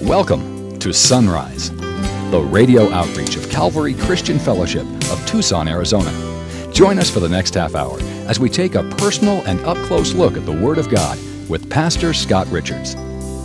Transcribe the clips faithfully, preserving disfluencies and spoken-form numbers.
Welcome to Sunrise, the radio outreach of Calvary Christian Fellowship of Tucson, Arizona. Join us for the next half hour as we take a personal and up-close look at the Word of God with Pastor Scott Richards.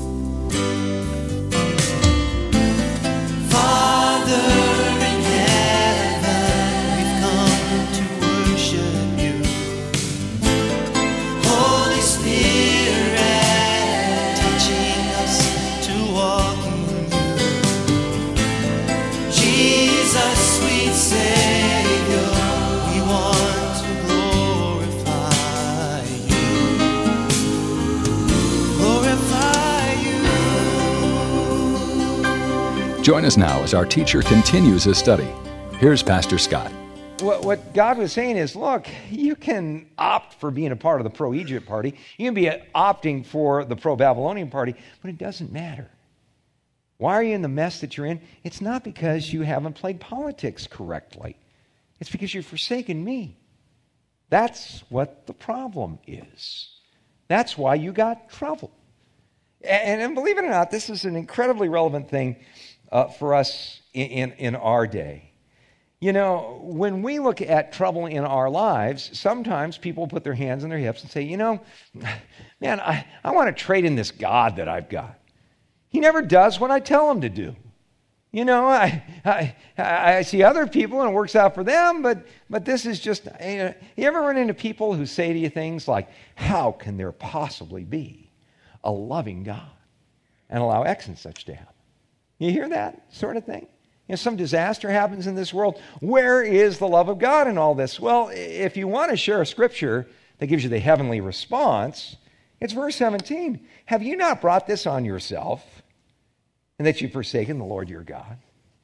Join us now as our teacher continues his study. Here's Pastor Scott. What, what God was saying is, look, you can opt for being a part of the pro-Egypt party. You can be opting for the pro-Babylonian party, but it doesn't matter. Why are you in the mess that you're in? It's not because you haven't played politics correctly. It's because you've forsaken me. That's what the problem is. That's why you got trouble. And, and believe it or not, this is an incredibly relevant thing Uh, for us in, in, in our day. You know, when we look at trouble in our lives, sometimes people put their hands on their hips and say, you know, man, I, I want to trade in this God that I've got. He never does what I tell him to do. You know, I I, I see other people and it works out for them, but but this is just, you know, you ever run into people who say to you things like, how can there possibly be a loving God and allow X and such to happen? You hear that sort of thing? You know, some disaster happens in this world. Where is the love of God in all this? Well, if you want to share a scripture that gives you the heavenly response, it's verse seventeen. Have you not brought this on yourself, and that you've forsaken the Lord your God?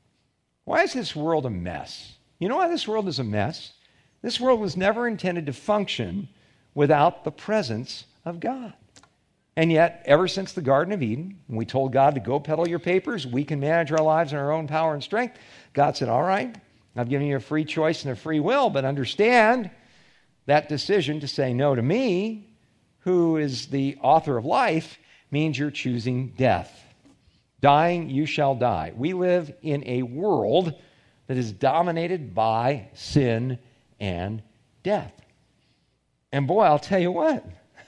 Why is this world a mess? You know why this world is a mess? This world was never intended to function without the presence of God. And yet, ever since the Garden of Eden, when we told God to go peddle your papers, we can manage our lives in our own power and strength, God said, all right, I've given you a free choice and a free will, but understand that decision to say no to me, who is the author of life, means you're choosing death. Dying, you shall die. We live in a world that is dominated by sin and death. And boy, I'll tell you what,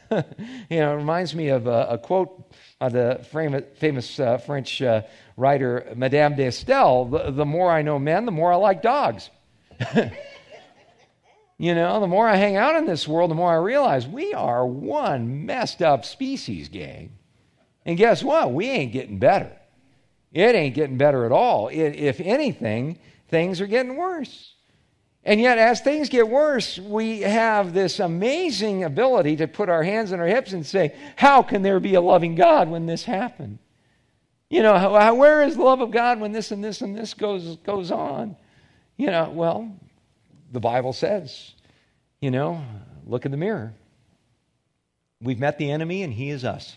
you know, it reminds me of a, a quote by the famous, famous uh, French uh, writer Madame de Staël, the, the more I know men, the more I like dogs. You know, the more I hang out in this world, the more I realize we are one messed up species, gang. And guess what? We ain't getting better. It ain't getting better at all. It, if anything, things are getting worse. And yet, as things get worse, we have this amazing ability to put our hands on our hips and say, how can there be a loving God when this happened? You know, how, how, where is the love of God when this and this and this goes, goes on? You know, well, the Bible says, you know, look in the mirror. We've met the enemy and he is us.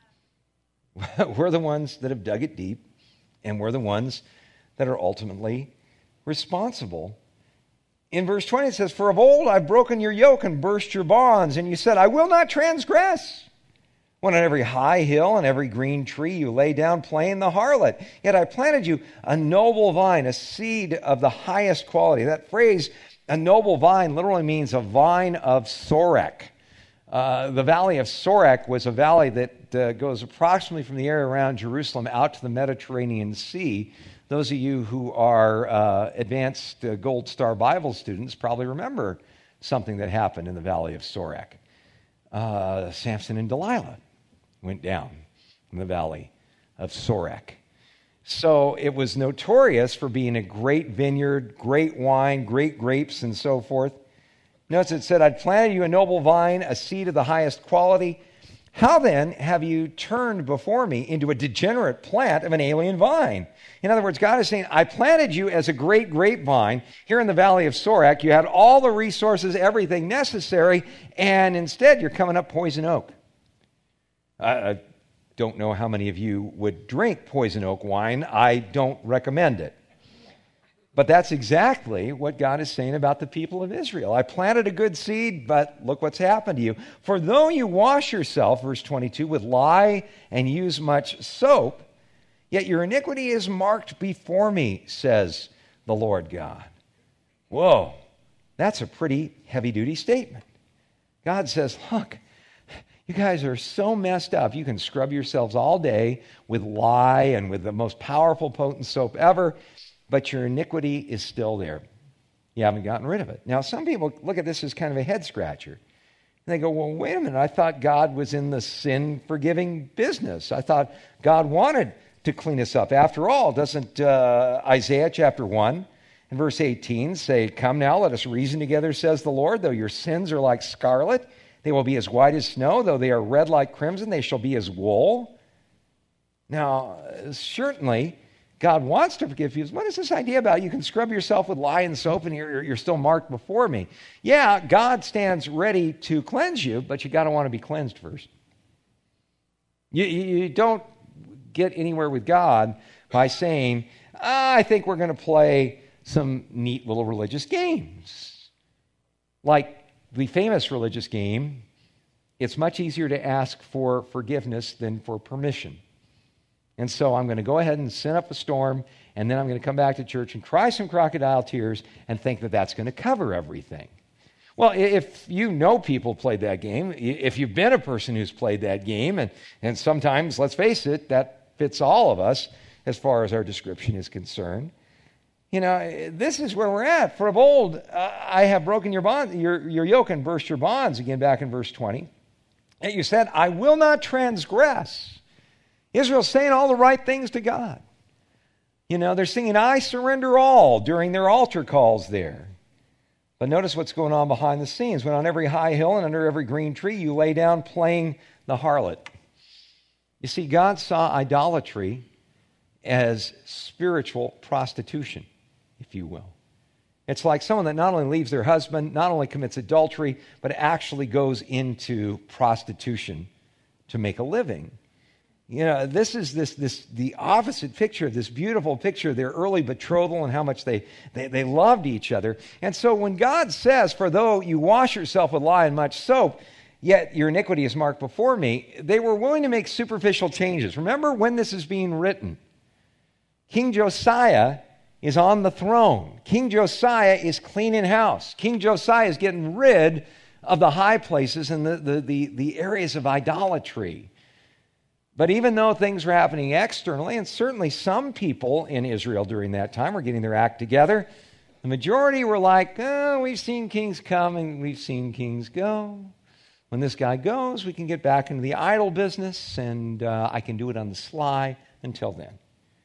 We're the ones that have dug it deep, and we're the ones that are ultimately responsible. In verse twenty, it says, for of old I've broken your yoke and burst your bonds, and you said, I will not transgress. When on every high hill and every green tree you lay down playing the harlot. Yet I planted you a noble vine, a seed of the highest quality. That phrase, a noble vine, literally means a vine of Sorek. Uh, the valley of Sorek was a valley that uh, goes approximately from the area around Jerusalem out to the Mediterranean Sea. Those of you who are uh, advanced uh, Gold Star Bible students probably remember something that happened in the valley of Sorek. Uh, Samson and Delilah went down in the valley of Sorek. So it was notorious for being a great vineyard, great wine, great grapes, and so forth. Notice it said, I'd planted you a noble vine, a seed of the highest quality. How then have you turned before me into a degenerate plant of an alien vine? In other words, God is saying, I planted you as a great grapevine here in the valley of Sorek. You had all the resources, everything necessary, and instead you're coming up poison oak. I, I don't know how many of you would drink poison oak wine. I don't recommend it. But that's exactly what God is saying about the people of Israel. I planted a good seed, but look what's happened to you. For though you wash yourself, verse twenty-two, with lye and use much soap, Yet your iniquity is marked before me, says the Lord God. Whoa, that's a pretty heavy-duty statement. God says, look, you guys are so messed up. You can scrub yourselves all day with lye and with the most powerful, potent soap ever, but your iniquity is still there. You haven't gotten rid of it. Now, some people look at this as kind of a head-scratcher. And they go, well, wait a minute. I thought God was in the sin-forgiving business. I thought God wanted to clean us up. After all, doesn't uh, Isaiah chapter one and verse eighteen say, come now, let us reason together, says the Lord. Though your sins are like scarlet, they will be as white as snow. Though they are red like crimson, they shall be as wool. Now, certainly, God wants to forgive you. What is this idea about you can scrub yourself with lye and soap and you're, you're still marked before me? Yeah, God stands ready to cleanse you, but you got to want to be cleansed first. You, you don't get anywhere with God by saying, ah, I think we're going to play some neat little religious games. Like the famous religious game, it's much easier to ask for forgiveness than for permission. And so I'm going to go ahead and send up a storm, and then I'm going to come back to church and cry some crocodile tears and think that that's going to cover everything. Well, if you know people played that game, if you've been a person who's played that game, and, and sometimes, let's face it, that fits all of us as far as our description is concerned. You know, this is where we're at. For of old, uh, I have broken your bond, your, your yoke and burst your bonds, again back in verse twenty. And you said, I will not transgress. Israel's saying all the right things to God. You know, they're singing, I surrender all during their altar calls there. But notice what's going on behind the scenes. When on every high hill and under every green tree you lay down playing the harlot. You see, God saw idolatry as spiritual prostitution, if you will. It's like someone that not only leaves their husband, not only commits adultery, but actually goes into prostitution to make a living. You know, this is this this the opposite picture, this beautiful picture of their early betrothal and how much they, they, they loved each other. And so when God says, for though you wash yourself with lye and much soap, yet your iniquity is marked before me, they were willing to make superficial changes. Remember when this is being written. King Josiah is on the throne. King Josiah is cleaning house. King Josiah is getting rid of the high places and the, the, the, the areas of idolatry. But even though things were happening externally, and certainly some people in Israel during that time were getting their act together, the majority were like, oh, we've seen kings come and we've seen kings go. When this guy goes, we can get back into the idol business, and uh, I can do it on the sly until then.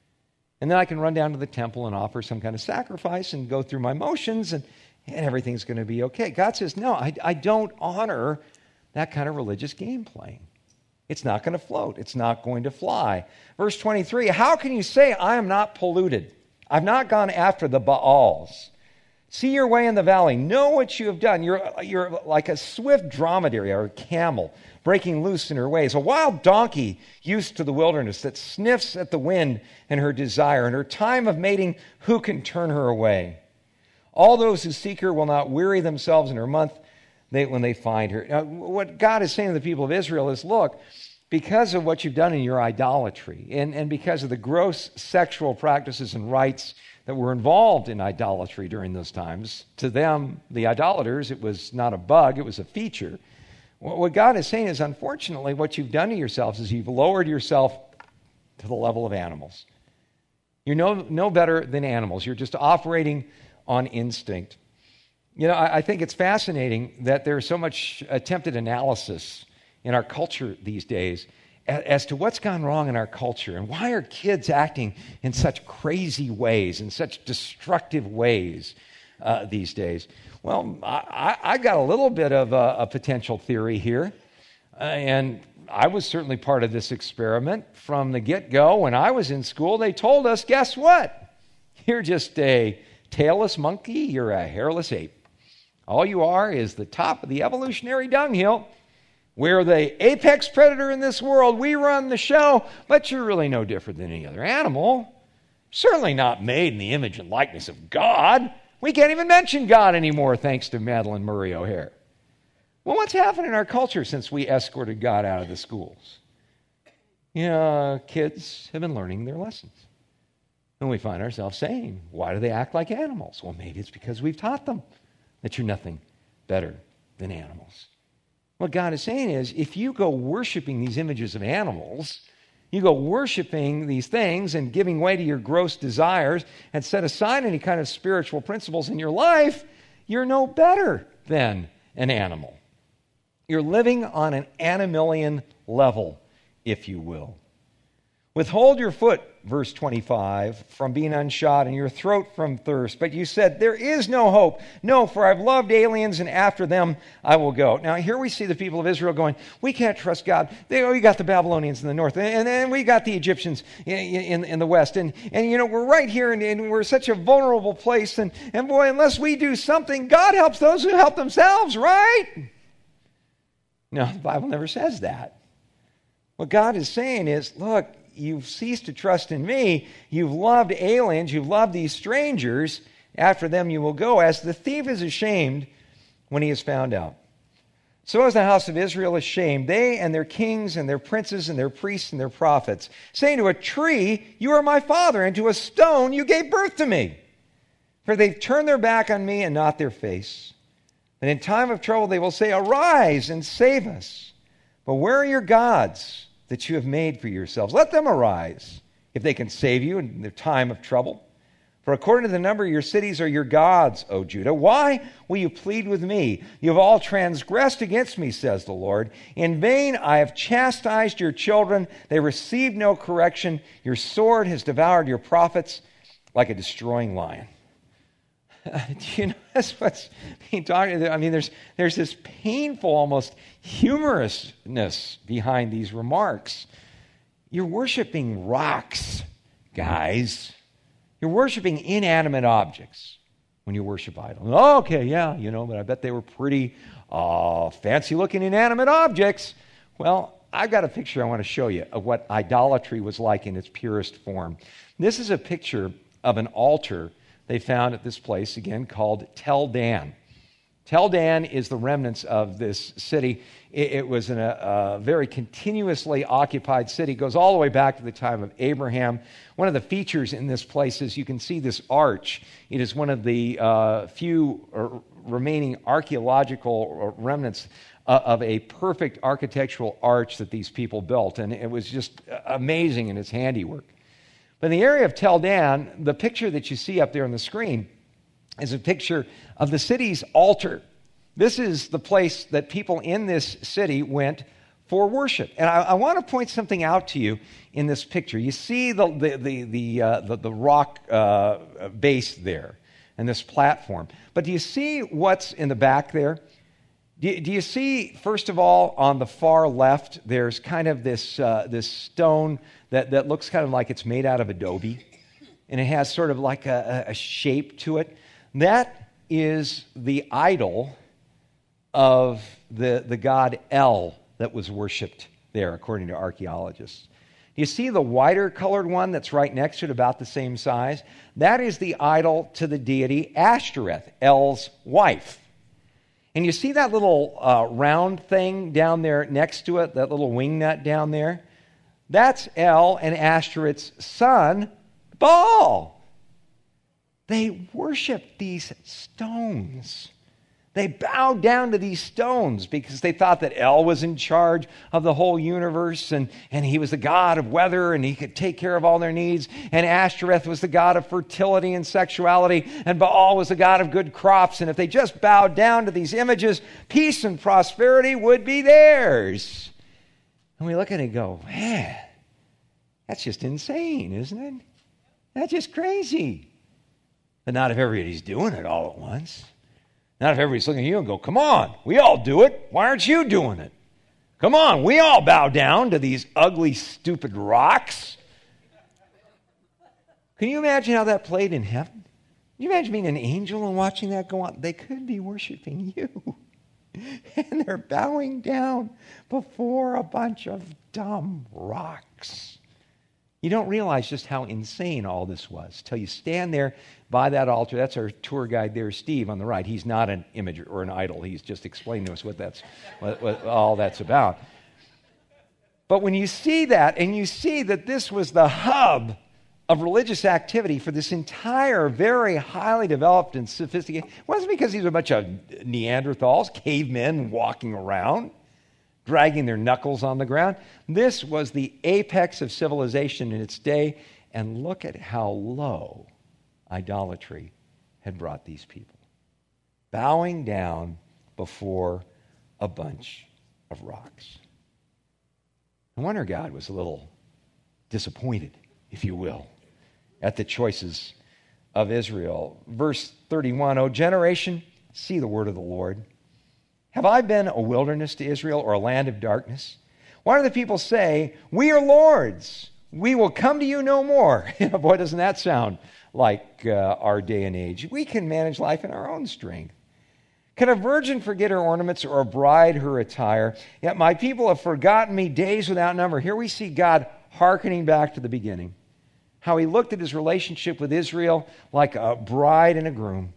And then I can run down to the temple and offer some kind of sacrifice and go through my motions, and, and everything's going to be okay. God says, no, I, I don't honor that kind of religious game playing. It's not going to float. It's not going to fly. Verse twenty-three, how can you say I am not polluted? I've not gone after the Baals. See your way in the valley. Know what you have done. You're, you're like a swift dromedary or a camel breaking loose in her ways. A wild donkey used to the wilderness that sniffs at the wind and her desire. In her time of mating, who can turn her away? All those who seek her will not weary themselves in her month they, when they find her. Now, what God is saying to the people of Israel is, look, because of what you've done in your idolatry and, and because of the gross sexual practices and rites that were involved in idolatry during those times, to them, the idolaters, it was not a bug, it was a feature. What God is saying is, unfortunately, what you've done to yourselves is you've lowered yourself to the level of animals. You're no, no better than animals. You're just operating on instinct. You know, I, I think it's fascinating that there's so much attempted analysis in our culture these days as, as to what's gone wrong in our culture and why are kids acting in such crazy ways, in such destructive ways uh, these days. Well, I, I got a little bit of a, a potential theory here, uh, and I was certainly part of this experiment from the get-go. When I was in school, they told us, guess what? You're just a tailless monkey, you're a hairless ape. All you are is the top of the evolutionary dunghill. We're the apex predator in this world. We run the show, but you're really no different than any other animal. Certainly not made in the image and likeness of God. We can't even mention God anymore, thanks to Madalyn Murray O'Hair. Well, what's happened in our culture since we escorted God out of the schools? You know, kids have been learning their lessons. And we find ourselves saying, why do they act like animals? Well, maybe it's because we've taught them that you're nothing better than animals. What God is saying is, if you go worshiping these images of animals, you go worshiping these things and giving way to your gross desires and set aside any kind of spiritual principles in your life, you're no better than an animal. You're living on an animalian level, if you will. Withhold your foot, verse twenty-five, from being unshod and your throat from thirst. But you said, there is no hope. No, for I've loved aliens and after them I will go. Now here we see the people of Israel going, we can't trust God. They, we got the Babylonians in the north and then we got the Egyptians in, in, in the west. And, and you know, we're right here and, and we're such a vulnerable place. And, and boy, unless we do something, God helps those who help themselves, right? No, the Bible never says that. What God is saying is, look, you've ceased to trust in me. You've loved aliens. You've loved these strangers. After them you will go, as the thief is ashamed when he is found out. So is the house of Israel ashamed, they and their kings and their princes and their priests and their prophets, saying to a tree, you are my father, and to a stone you gave birth to me. For they've turned their back on me and not their face. And in time of trouble they will say, arise and save us. But where are your gods that you have made for yourselves? Let them arise, if they can save you in the time of trouble. For according to the number of your cities are your gods, O Judah. Why will you plead with me? You have all transgressed against me, says the Lord. In vain I have chastised your children. They received no correction. Your sword has devoured your prophets like a destroying lion. Do you know that's what's being talked about? I mean, there's there's this painful, almost humorousness behind these remarks. You're worshiping rocks, guys. You're worshiping inanimate objects when you worship idols. Oh, okay, yeah, you know, but I bet they were pretty uh, fancy-looking inanimate objects. Well, I've got a picture I want to show you of what idolatry was like in its purest form. This is a picture of an altar they found at this place, again, called Tel Dan. Tel Dan is the remnants of this city. It, it was in a, a very continuously occupied city. It goes all the way back to the time of Abraham. One of the features in this place is you can see this arch. It is one of the uh, few uh, remaining archaeological remnants uh, of a perfect architectural arch that these people built. And it was just amazing in its handiwork. But in the area of Tel Dan, the picture that you see up there on the screen is a picture of the city's altar. This is the place that people in this city went for worship. And I, I want to point something out to you in this picture. You see the the the the, uh, the, the rock uh, base there and this platform. But do you see what's in the back there? Do you, do you see, first of all, on the far left, there's kind of this uh, this stone that, that looks kind of like it's made out of adobe, and it has sort of like a, a shape to it. That is the idol of the, the god El that was worshipped there, according to archaeologists. You see the whiter colored one that's right next to it, about the same size? That is the idol to the deity Ashtoreth, El's wife. And you see that little uh, round thing down there next to it, that little wing nut down there? That's El and Ashtoreth's son, Baal. They worship these stones. They bowed down to these stones because they thought that El was in charge of the whole universe, and, and he was the god of weather, and he could take care of all their needs. And Ashtoreth was the god of fertility and sexuality, and Baal was the god of good crops. And if they just bowed down to these images, peace and prosperity would be theirs. And we look at it and go, man, that's just insane, isn't it? That's just crazy. But not if everybody's doing it all at once. Not if everybody's looking at you and go, come on, we all do it. Why aren't you doing it? Come on, we all bow down to these ugly, stupid rocks. Can you imagine how that played in heaven? Can you imagine being an angel and watching that go on? They could be worshiping you. And they're bowing down before a bunch of dumb rocks. You don't realize just how insane all this was till you stand there by that altar. That's our tour guide there, Steve, on the right. He's not an image or an idol. He's just explained to us what that's, what, what all that's about. But when you see that, and you see that this was the hub of religious activity for this entire very highly developed and sophisticated, it wasn't because these were a bunch of Neanderthals, cavemen walking around, dragging their knuckles on the ground. This was the apex of civilization in its day, and look at how low idolatry had brought these people. Bowing down before a bunch of rocks. No wonder God was a little disappointed, if you will, at the choices of Israel. Verse thirty-one, O generation, see the word of the Lord. Have I been a wilderness to Israel or a land of darkness? Why do the people say, we are lords, we will come to you no more? Boy, doesn't that sound like uh, our day and age. We can manage life in our own strength. Can a virgin forget her ornaments or a bride her attire? Yet my people have forgotten me days without number. Here we see God hearkening back to the beginning. How he looked at his relationship with Israel like a bride and a groom.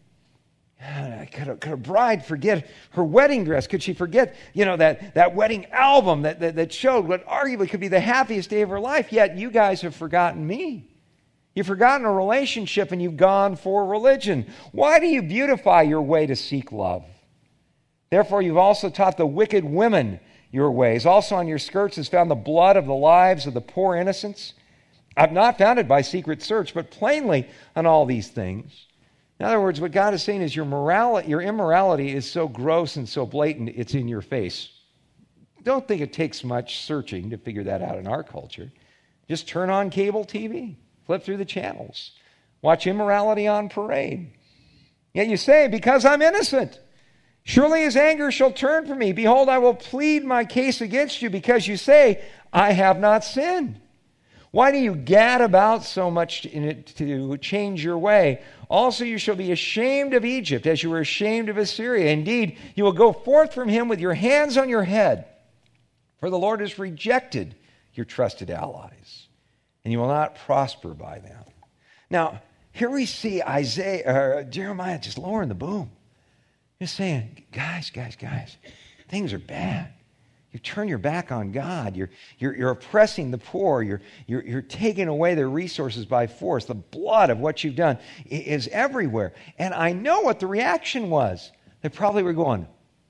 Could a, could a bride forget her wedding dress? Could she forget, you know, that, that wedding album that, that, that showed what arguably could be the happiest day of her life? Yet you guys have forgotten me. You've forgotten a relationship and you've gone for religion. Why do you beautify your way to seek love? Therefore, you've also taught the wicked women your ways. Also on your skirts is found the blood of the lives of the poor innocents. I've not found it by secret search, but plainly on all these things. In other words, what God is saying is your morality, your immorality is so gross and so blatant, it's in your face. Don't think it takes much searching to figure that out in our culture. Just turn on cable T V. Flip through the channels. Watch immorality on parade. Yet you say, because I'm innocent, surely his anger shall turn from me. Behold, I will plead my case against you because you say, I have not sinned. Why do you gad about so much in it to change your way? Also you shall be ashamed of Egypt as you were ashamed of Assyria. Indeed, you will go forth from him with your hands on your head. For the Lord has rejected your trusted allies, and you will not prosper by them. Now, here we see Isaiah, uh, Jeremiah just lowering the boom. Just saying, guys, guys, guys, things are bad. You turn your back on God. You're, you're, you're oppressing the poor. You're, you're, you're taking away their resources by force. The blood of what you've done is everywhere. And I know what the reaction was. They probably were going,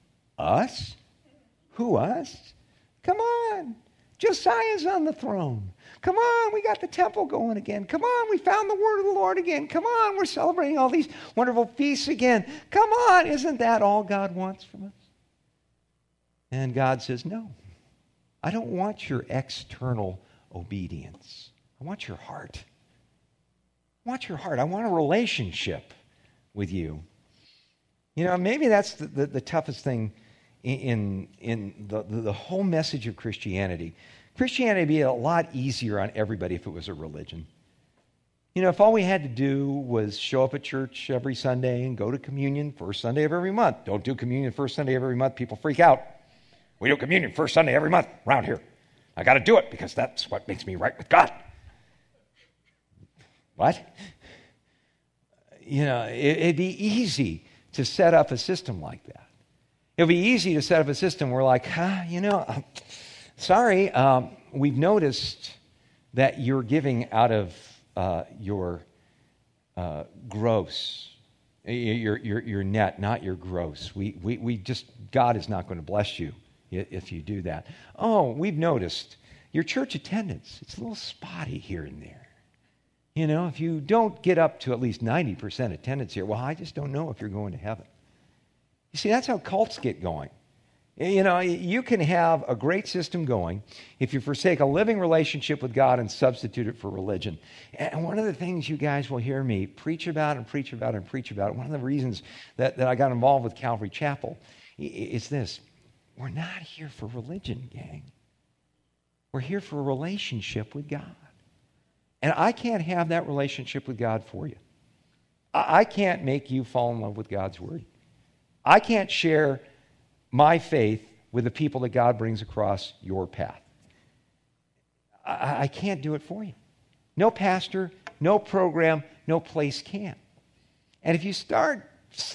us? Who, us? Come on. Josiah's on the throne. Come on, we got the temple going again. Come on, we found the word of the Lord again. Come on, we're celebrating all these wonderful feasts again. Come on, isn't that all God wants from us? And God says, no, I don't want your external obedience. I want your heart. I want your heart. I want a relationship with you. You know, maybe that's the, the, the toughest thing in, in the, the, the whole message of Christianity. Christianity would be a lot easier on everybody if it was a religion. You know, if all we had to do was show up at church every Sunday and go to communion first Sunday of every month. Don't do communion first Sunday of every month. People freak out. We do communion first Sunday every month around here. I got to do it because that's what makes me right with God. What? You know, it, it'd be easy to set up a system like that. It would be easy to set up a system where like, huh, you know, uh, sorry, um, we've noticed that you're giving out of uh, your uh, gross, your, your, your net, not your gross. We, we, we just, God is not going to bless you if you do that. Oh, we've noticed your church attendance, it's a little spotty here and there. You know, if you don't get up to at least ninety percent attendance here, well, I just don't know if you're going to heaven. You see, that's how cults get going. You know, you can have a great system going if you forsake a living relationship with God and substitute it for religion. And one of the things you guys will hear me preach about and preach about and preach about, one of the reasons that, that I got involved with Calvary Chapel is this. We're not here for religion, gang. We're here for a relationship with God. And I can't have that relationship with God for you. I can't make you fall in love with God's word. I can't share my faith with the people that God brings across your path. I, I can't do it for you. No pastor, no program, no place can. And if you start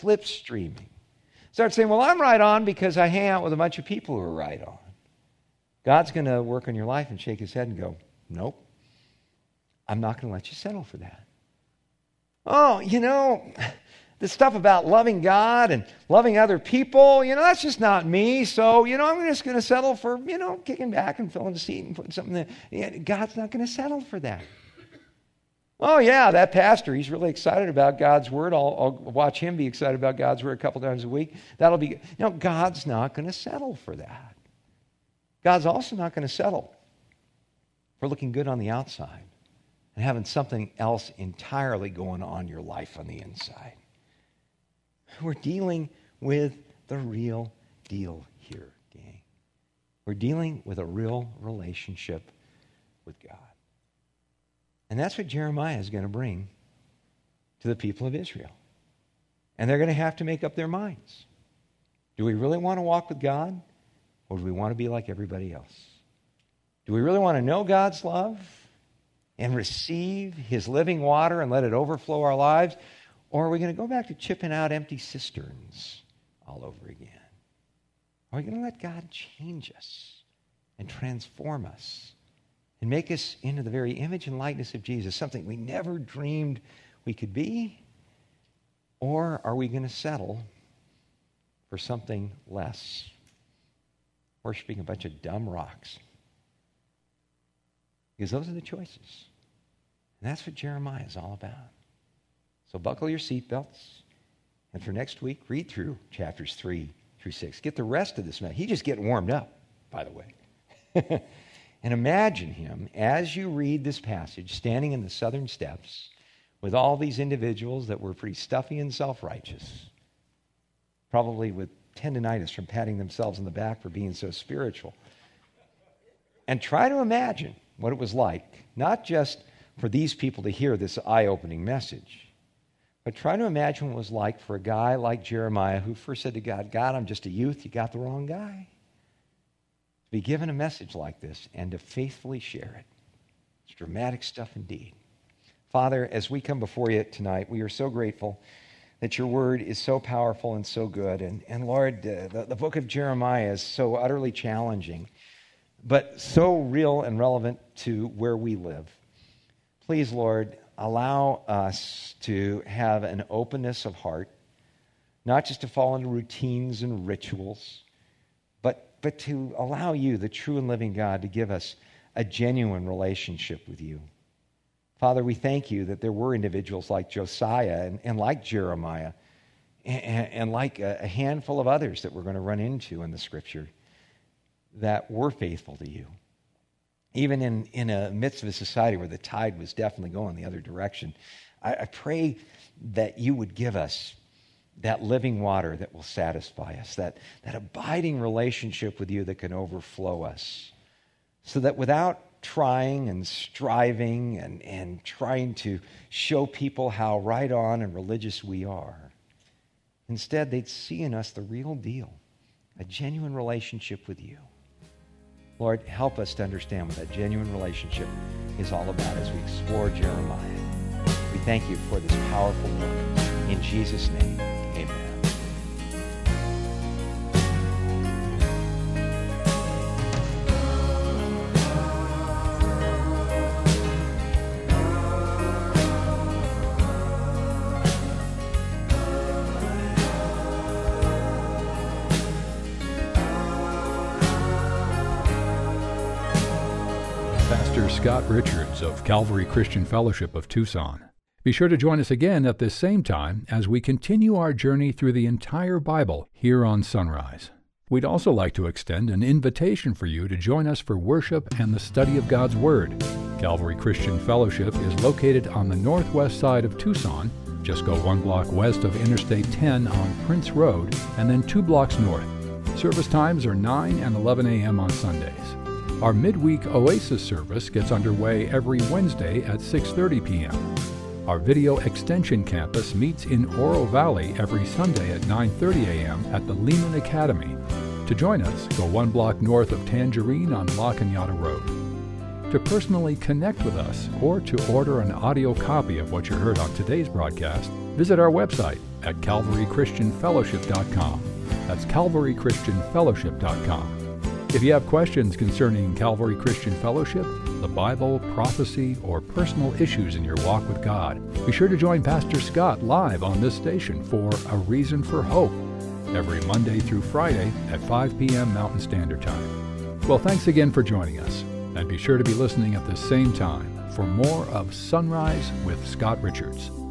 slipstreaming, start saying, well, I'm right on because I hang out with a bunch of people who are right on. God's going to work on your life and shake his head and go, nope, I'm not going to let you settle for that. Oh, you know, the stuff about loving God and loving other people, you know, that's just not me. So, you know, I'm just going to settle for, you know, kicking back and filling the seat and putting something there. Yeah, God's not going to settle for that. Oh, yeah, that pastor, he's really excited about God's word. I'll, I'll watch him be excited about God's word a couple times a week. That'll be, you know, God's not going to settle for that. God's also not going to settle for looking good on the outside and having something else entirely going on in your life on the inside. We're dealing with the real deal here, gang. We're dealing with a real relationship with God. And that's what Jeremiah is going to bring to the people of Israel. And they're going to have to make up their minds. Do we really want to walk with God? Or do we want to be like everybody else? Do we really want to know God's love and receive his living water and let it overflow our lives? Or are we going to go back to chipping out empty cisterns all over again? Are we going to let God change us and transform us and make us into the very image and likeness of Jesus, something we never dreamed we could be? Or are we going to settle for something less? Worshiping a bunch of dumb rocks. Because those are the choices. And that's what Jeremiah is all about. So buckle your seatbelts. And for next week, read through chapters three through six. Get the rest of this message. He's just getting warmed up, by the way. And imagine him, as you read this passage, standing in the southern steps with all these individuals that were pretty stuffy and self-righteous, probably with tendinitis from patting themselves on the back for being so spiritual. And try to imagine what it was like, not just for these people to hear this eye-opening message, but try to imagine what it was like for a guy like Jeremiah who first said to God, God, I'm just a youth, you got the wrong guy. To be given a message like this and to faithfully share it. It's dramatic stuff indeed. Father, as we come before you tonight, we are so grateful that your word is so powerful and so good. And, and Lord, uh, the, the book of Jeremiah is so utterly challenging, but so real and relevant to where we live. Please, Lord, allow us to have an openness of heart, not just to fall into routines and rituals, but, but to allow you, the true and living God, to give us a genuine relationship with you. Father, we thank you that there were individuals like Josiah and, and like Jeremiah and, and like a, a handful of others that we're going to run into in the Scripture that were faithful to you. Even in, in a midst of a society where the tide was definitely going the other direction, I, I pray that you would give us that living water that will satisfy us, that, that abiding relationship with you that can overflow us, so that without trying and striving and, and trying to show people how right on and religious we are, instead they'd see in us the real deal, a genuine relationship with you. Lord, help us to understand what that genuine relationship is all about as we explore Jeremiah. We thank you for this powerful book. In Jesus' name, amen. Scott Richards of Calvary Christian Fellowship of Tucson. Be sure to join us again at this same time as we continue our journey through the entire Bible here on Sunrise. We'd also like to extend an invitation for you to join us for worship and the study of God's Word. Calvary Christian Fellowship is located on the northwest side of Tucson. Just go one block west of Interstate ten on Prince Road and then two blocks north. Service times are nine and eleven a.m. on Sundays. Our midweek Oasis service gets underway every Wednesday at six thirty p.m. Our Video Extension Campus meets in Oro Valley every Sunday at nine thirty a.m. at the Lehman Academy. To join us, go one block north of Tangerine on La Cañada Road. To personally connect with us or to order an audio copy of what you heard on today's broadcast, visit our website at calvary christian fellowship dot com. That's calvary christian fellowship dot com. If you have questions concerning Calvary Christian Fellowship, the Bible, prophecy, or personal issues in your walk with God, be sure to join Pastor Scott live on this station for A Reason for Hope every Monday through Friday at five p.m. Mountain Standard Time. Well, thanks again for joining us, and be sure to be listening at the same time for more of Sunrise with Scott Richards.